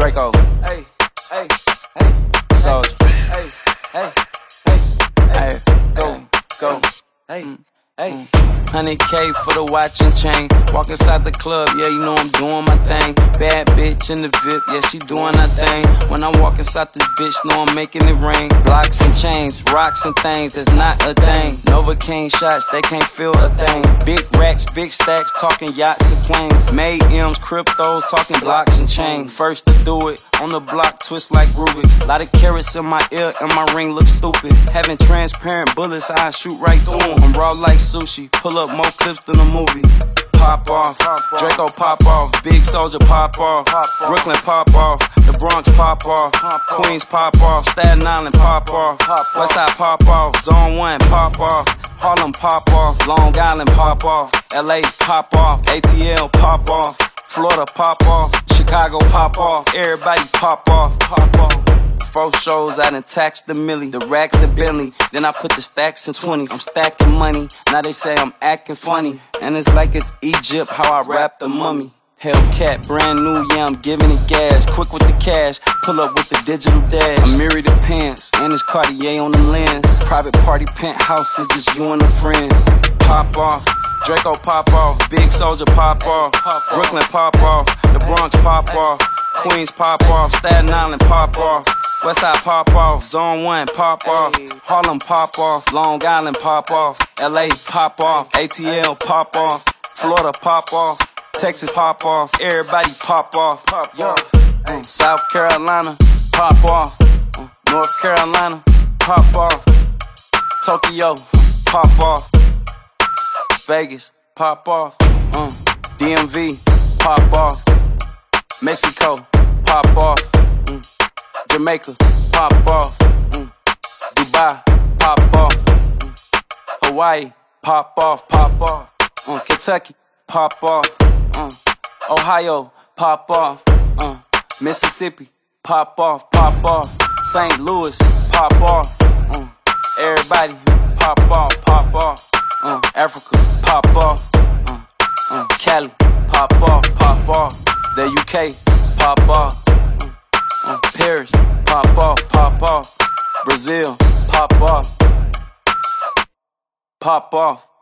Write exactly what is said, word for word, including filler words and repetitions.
Draco. Hey, hey, hey, Soldier. hey, hey, hey, Hey, go, go, hey, hey. one hundred K for the watch and chain. Walk inside the club, yeah, you know I'm doing my thing. Bad bitch in the V I P, yeah, she doing her thing. When I walk inside this bitch, know I'm making it rain. Blocks and chains, rocks and things, it's not a thing. Novocaine shots, they can't feel a thing. Big racks, big stacks, talking yachts and planes. Made M's, cryptos, talking blocks and chains. First to do it, on the block, twist like Rubik. Lot of carrots in my ear, and my ring looks stupid. Having transparent bullets, I shoot right through 'em. I'm raw like sushi, pull up more clips than a movie. Pop off, Draco pop off, Big Soldier pop off, Brooklyn pop off, the Bronx pop off, Queens pop off, Staten Island pop off, Westside pop off, Zone one pop off, Harlem pop off, Long Island pop off, L A pop off, A T L pop off, Florida pop off, Chicago pop off, everybody pop off, pop off. Four shows, I done taxed the milli, the racks and Bentley. Then I put the stacks in twenty. I'm stacking money, now they say I'm acting funny. And it's like it's Egypt, how I rap the mummy. Hellcat, brand new, yeah, I'm giving it gas. Quick with the cash, pull up with the digital dash. I'm married to pants, and it's Cartier on the lens. Private party penthouse, it's just you and the friends. Pop off, Draco pop off, Big Soldier pop off, Brooklyn pop off, the Bronx pop off, Queens pop off, Staten Island pop off, Westside pop off, Zone one pop off, Harlem pop off, Long Island pop off, L A pop off, A T L pop off, Florida pop off, Texas pop off, everybody pop off, pop off. South Carolina pop off, North Carolina pop off, Tokyo pop off, Vegas pop off, uh, D M V pop off, Mexico pop off, mm. Jamaica pop off, mm. Dubai pop off, mm. Hawaii pop off, pop off, uh. Kentucky pop off, uh. Ohio pop off, uh. Mississippi pop off, pop off, Saint Louis pop off, uh. Everybody pop off, pop off, uh. Africa pop off, uh. Uh. Cali pop off, pop off, the U K pop off, uh. Uh. Paris pop off, pop off, Brazil pop off, pop off.